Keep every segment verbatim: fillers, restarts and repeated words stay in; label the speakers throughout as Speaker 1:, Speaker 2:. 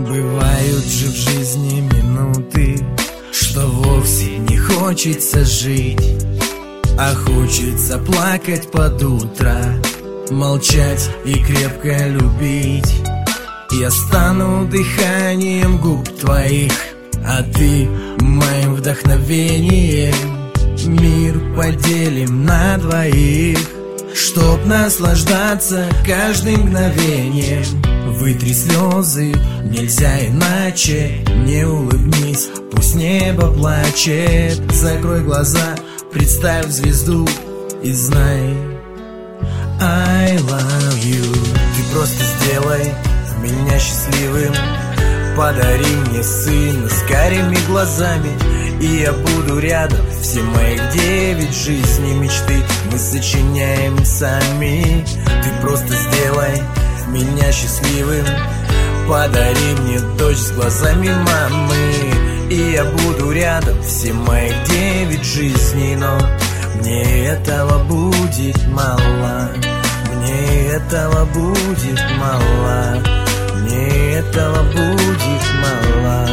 Speaker 1: Бывают же в жизни минуты, что вовсе не хочется жить, а хочется плакать под утро, молчать и крепко любить. Я стану дыханием губ твоих, а ты моим вдохновением. Мир поделим на двоих, чтоб наслаждаться каждым мгновением. Вытри слезы, нельзя иначе. Не улыбнись, пусть небо плачет. Закрой глаза, представь звезду и знай I love you. Ты просто сделай меня счастливым, подари мне сына с карими глазами, и я буду рядом. Все моих девять жизней мечты мы сочиняем сами. Ты просто сделай меня счастливым, подари мне дочь с глазами мамы, и я буду рядом. Все моих девять жизней, но мне этого будет мало. Мне этого будет мало. Мне этого будет мало.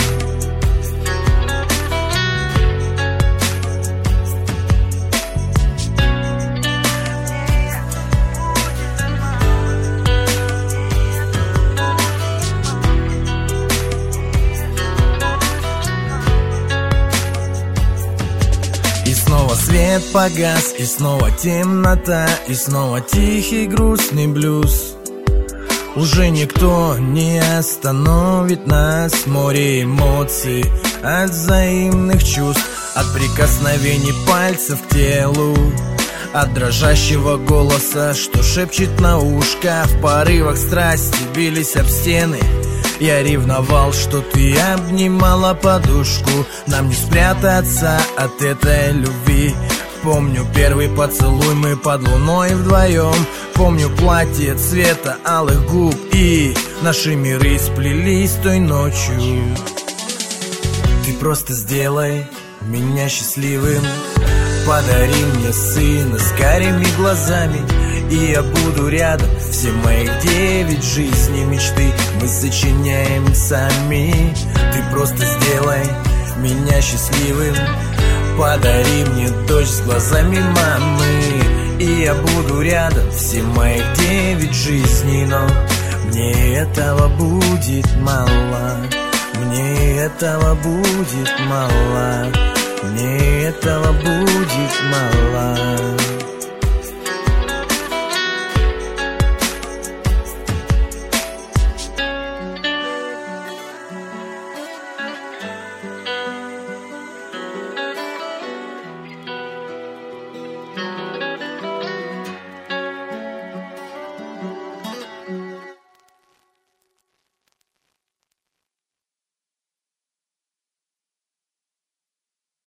Speaker 1: И снова свет погас, и снова темнота, и снова тихий грустный блюз. Уже никто не остановит нас. Море эмоций от взаимных чувств, от прикосновений пальцев к телу, от дрожащего голоса, что шепчет на ушко. В порывах страсти бились об стены. Я ревновал, что ты обнимала подушку. Нам не спрятаться от этой любви. Помню первый поцелуй, мы под луной вдвоем. Помню платье цвета алых губ, и наши миры сплелись той ночью. Ты просто сделай меня счастливым, подари мне сына с карими глазами, и я буду рядом. Все моих девять жизней мечты мы сочиняем сами. Ты просто сделай меня счастливым, подари мне дочь с глазами мамы, и я буду рядом. Все моих девять жизней, но мне этого будет мало. Мне этого будет мало. Мне этого будет мало.